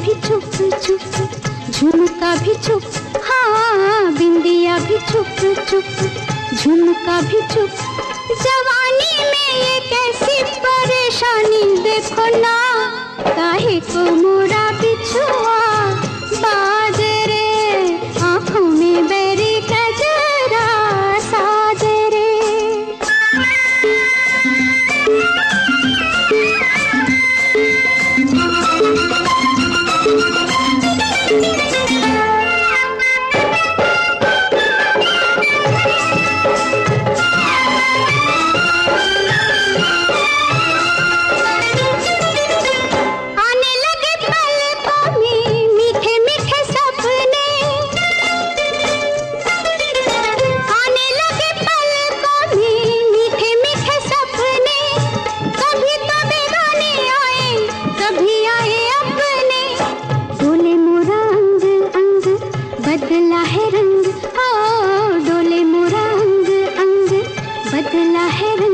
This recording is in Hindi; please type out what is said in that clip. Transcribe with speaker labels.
Speaker 1: भी चुप चुप, झुमका भी चुप, हाँ बिंदिया भी चुप चुप, झुमका भी चुप। जवानी में ये कैसी परेशानी देखो ना, काहे को मोरा बिछुआ बाज रे, आँखों में बेरी कजरा साज रे। बदला है रंग, ओ डोले मोरा अंग अंग, बदला है रंग।